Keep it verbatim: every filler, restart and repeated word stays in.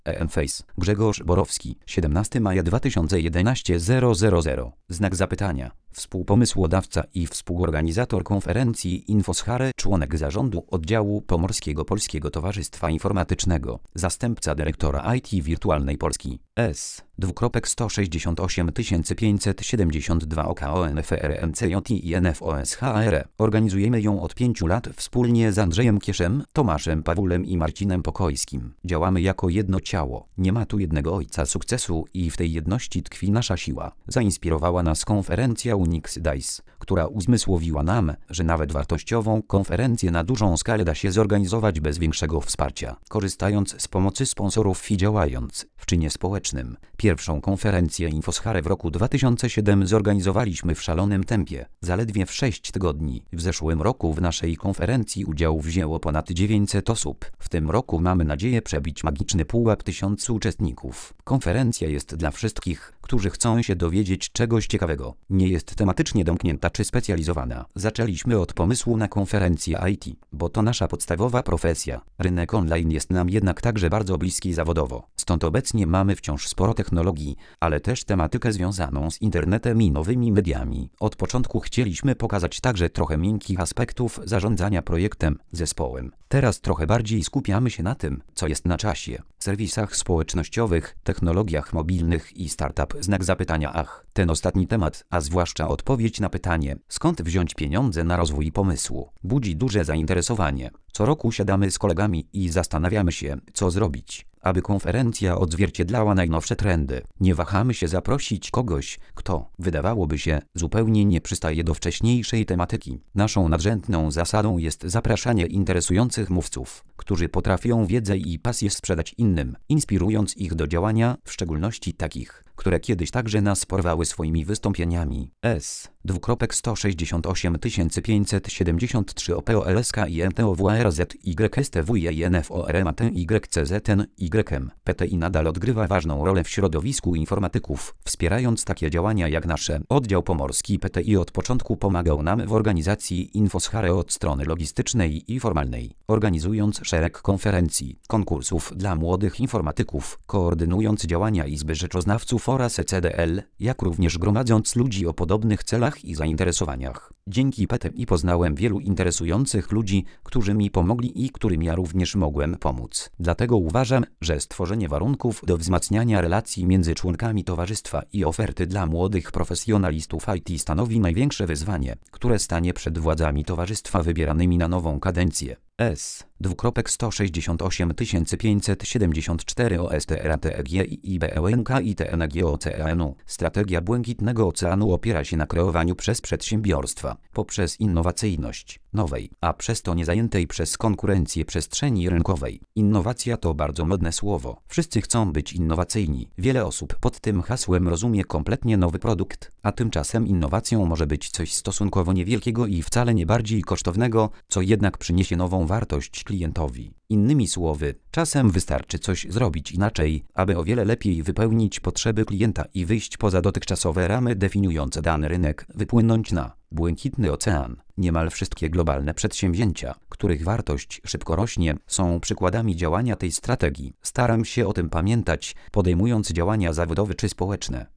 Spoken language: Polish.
Enface, Grzegorz Borowski, siedemnastego maja dwa tysiące jedenastego zero zero zero. Znak zapytania. Współpomysłodawca i współorganizator konferencji InfoShare, członek zarządu oddziału pomorskiego Polskiego Towarzystwa Informatycznego, zastępca dyrektora I T Wirtualnej Polski, S. dwukropek sto sześćdziesiąt osiem tysięcy pięćset siedemdziesiąt dwa O K O N F R M C J I N F O S H A R. Organizujemy ją od pięciu lat wspólnie z Andrzejem Kieszem, Tomaszem Pawulem i Marcinem Pokojskim. Działamy jako jedno ciało. Nie ma tu jednego ojca sukcesu i w tej jedności tkwi nasza siła. Zainspirowała nas konferencja Unix Dice, która uzmysłowiła nam, że nawet wartościową konferencję na dużą skalę da się zorganizować bez większego wsparcia, korzystając z pomocy sponsorów i działając w czynie społecznym. Pierwszą konferencję InfoShare w roku dwa tysiące siódmym zorganizowaliśmy w szalonym tempie, zaledwie w sześć tygodni. W zeszłym roku w naszej konferencji udział wzięło ponad dziewięćset osób. W tym roku mamy nadzieję przebić magiczny pułap tysiącu uczestników. Konferencja jest dla wszystkich, którzy chcą się dowiedzieć czegoś ciekawego. Nie jest tematycznie domknięta czy specjalizowana. Zaczęliśmy od pomysłu na konferencję I T, bo to nasza podstawowa profesja. Rynek online jest nam jednak także bardzo bliski zawodowo. Stąd obecnie mamy wciąż sporo technologii, ale też tematykę związaną z internetem i nowymi mediami. Od początku chcieliśmy pokazać także trochę miękkich aspektów zarządzania projektem, zespołem. Teraz trochę bardziej skupiamy się na tym, co jest na czasie. Serwisach społecznościowych, technologiach mobilnych i startup. Znak zapytania. Ach, ten ostatni temat, a zwłaszcza odpowiedź na pytanie, skąd wziąć pieniądze na rozwój pomysłu, budzi duże zainteresowanie. Co roku siadamy z kolegami i zastanawiamy się, co zrobić, aby konferencja odzwierciedlała najnowsze trendy. Nie wahamy się zaprosić kogoś, kto, wydawałoby się, zupełnie nie przystaje do wcześniejszej tematyki. Naszą nadrzędną zasadą jest zapraszanie interesujących mówców, którzy potrafią wiedzę i pasję sprzedać innym, inspirując ich do działania, w szczególności takich, które kiedyś także nas porwały swoimi wystąpieniami. S. dwukropek sto sześćdziesiąt osiem tysięcy pięćset siedemdziesiąt trzy O P O L S K I N T O W R Z Y S T W I N F O R M A T Y C Z N Y M. P T I nadal odgrywa ważną rolę w środowisku informatyków, wspierając takie działania jak nasze. Oddział pomorski P T I od początku pomagał nam w organizacji InfoShare od strony logistycznej i formalnej, organizując szereg konferencji, konkursów dla młodych informatyków, koordynując działania Izby Rzeczoznawców oraz E C D L, jak również gromadząc ludzi o podobnych celach i zainteresowaniach. Dzięki P T I poznałem wielu interesujących ludzi, którzy mi pomogli i którym ja również mogłem pomóc. Dlatego uważam, że stworzenie warunków do wzmacniania relacji między członkami towarzystwa i oferty dla młodych profesjonalistów I T stanowi największe wyzwanie, które stanie przed władzami towarzystwa wybieranymi na nową kadencję. S. dwukropek sto sześćdziesiąt osiem tysięcy pięćset siedemdziesiąt cztery O S T R A T E G I B E N K I T N G O C A N. Strategia Błękitnego Oceanu opiera się na kreowaniu przez przedsiębiorstwa, poprzez innowacyjność, nowej, a przez to niezajętej przez konkurencję przestrzeni rynkowej. Innowacja to bardzo modne słowo. Wszyscy chcą być innowacyjni. Wiele osób pod tym hasłem rozumie kompletnie nowy produkt, a tymczasem innowacją może być coś stosunkowo niewielkiego i wcale nie bardziej kosztownego, co jednak przyniesie nową wartość klientowi. Innymi słowy, czasem wystarczy coś zrobić inaczej, aby o wiele lepiej wypełnić potrzeby klienta i wyjść poza dotychczasowe ramy definiujące dany rynek, wypłynąć na błękitny ocean. Niemal wszystkie globalne przedsięwzięcia, których wartość szybko rośnie, są przykładami działania tej strategii. Staram się o tym pamiętać, podejmując działania zawodowe czy społeczne.